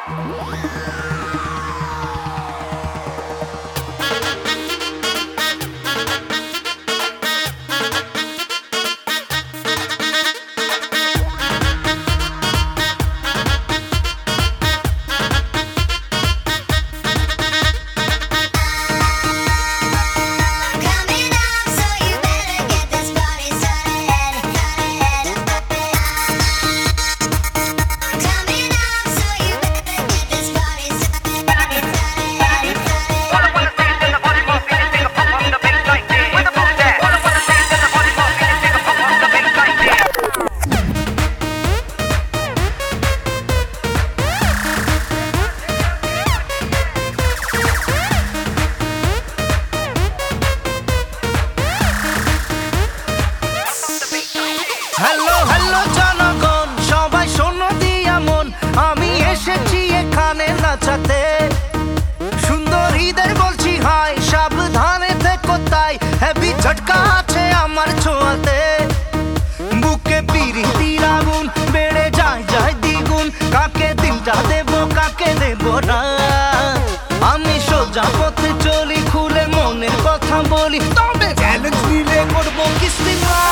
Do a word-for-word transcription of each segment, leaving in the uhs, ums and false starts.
Hello hello জনগণ, সবাই শোনো দিয়া মন, আমি এসেছি এখানে নাচাতে। সুন্দরীদের বলছি হাই, সাবধানে থেকো তাই, হেভি ঝটকা আছে আমার ছোঁয়াতে। বুকে পিরিতির আগুন বেড়ে যায় যায় দ্বিগুণ, কাকে দিনটা দেব কাকে দেব না। আমি সোজা পথে চলি, খুলে মনের কথা বলি, তবে চ্যালেঞ্জ নিলে করবো কিস্তি মা।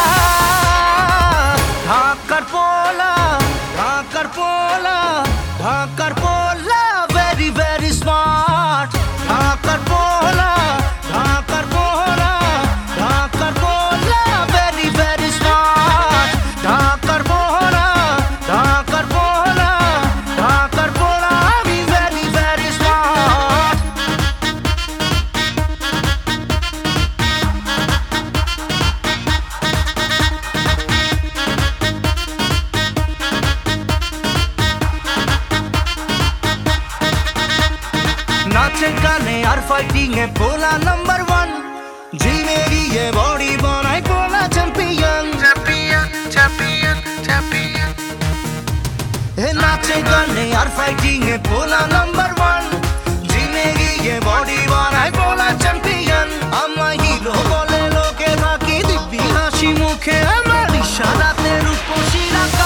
ঢাকার পোলা, ঢাকার পোলা, ঢাকার পোলা, ভেরি ভেরি স্মার্ট। ঢাকার পোলা, ঢাকার পোলা, ঢাকার পোলা, ভেরি ভেরি স্মার্ট। ঢাকার পোলা, ঢাকার পোলা, ঢাকার পোলা, আমি ভেরি ভেরি স্মার্ট। নাচে গানে আর ফাইটিং এ পোলা নাম্বার ওয়ান, জিমে গিয়ে বডি বানাই পোলা চ্যাম্পিয়ন। চ্যাম্পিয়ন চ্যাম্পিয়ন চ্যাম্পিয়ন এ নাচে গানে আর ফাইটিং এ পোলা নাম্বার ওয়ান, জিমে গিয়ে বডি বানাই পোলা চ্যাম্পিয়ন। আমার হিরো বলে লোকে, থাকি দিব্যি হাসি মুখে, আমার ইশারাতে রূপসী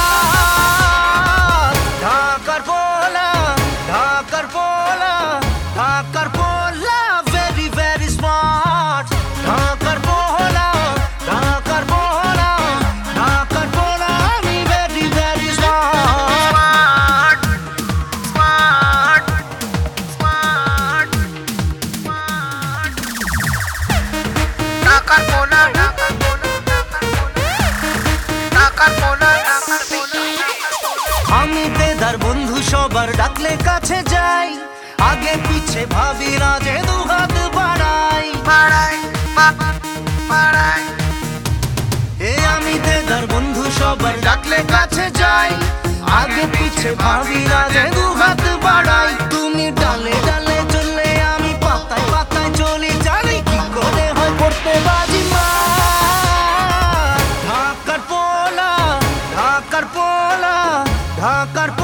আকাশ। ঢাকার পোলা, ঢাকার পোলা, ঢাকার পোলা, ভেরি ভেরি স্মার্ট। ঢাকার পোলা, ঢাকার পোলা, ঢাকার পোলা, আমি very very smart. Smart smart smart. ঢাকার পোলা, ঢাকার পোলা, ঢাকার পোলা, ঢাকার পোলা। আমি দেদার বন্ধু সবার ডাকলে কাছে যাই, আগে পিছে ভাবি না যে দু হাত বাড়াই বাড়াই বাড়াই। এ আমি দেদার বন্ধু সবার ডাকলে কাছে যাই, আগে পিছে ভাবি না যে দু হাত বাড়াই। তুমি ডালে ডালে চললে আমি পাতায় পাতায় চলি, জানি কি করে হয় পড়তে বাজি মা। ঢাকার পোলা, ঢাকার পোলা, ঢাকার